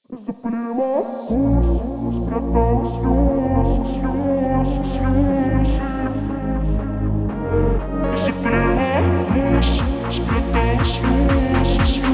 Заплела косы, спрятала слезы. Заплела косы, спрятала слезы.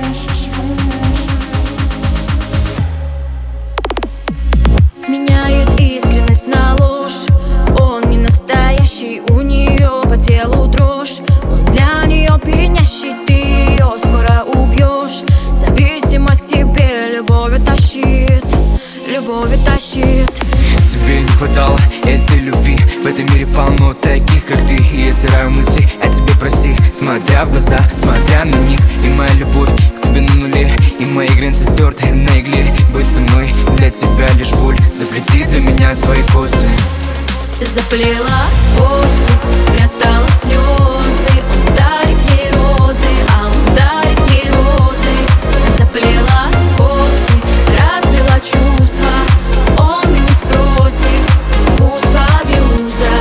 Меняет искренность на ложь. Он не настоящий, у нее по телу дрожь. Он для нее пьянящий, ты ее скоро убьешь. Зависимость к тебе любовью тащит, любовью тащит. Тебе не хватало этой любви. В этом мире полно таких, как ты. И я стираю мысли о тебе, прости. Смотря в глаза, смотря на них. И моя любовь к тебе на нуле. И мои границы стерты на игле. Быть со мной для тебя лишь боль. Заплети для меня свои косы. Заплела косы, спрятала слезы. Он дарит ей розы, а он дарит ей розы. Заплела косы, разбила чувства. Он и не спросит, искусство абьюза.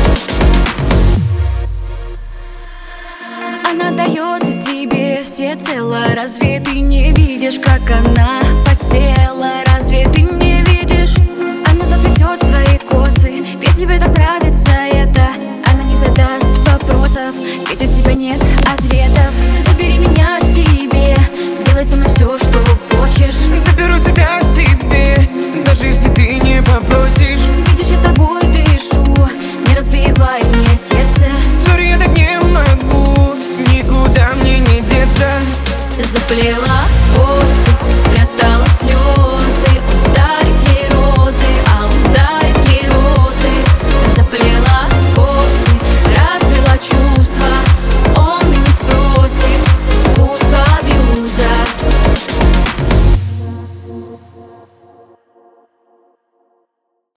Она дается тебе всецело. Разве ты не видишь, как она подсела? Разве ты не видишь? Она заплетет свои косы, ведь тебе так нравится это. Она не задаст вопросов, ведь у тебя нет ответов. Забери меня себе, делай со мной все, что хочешь. Заберу тебя себе, даже если ты не попросишь. Видишь, я тобой дышу, не разбивай мне сердце. Сори, я так не могу, никуда мне не деться. Заплела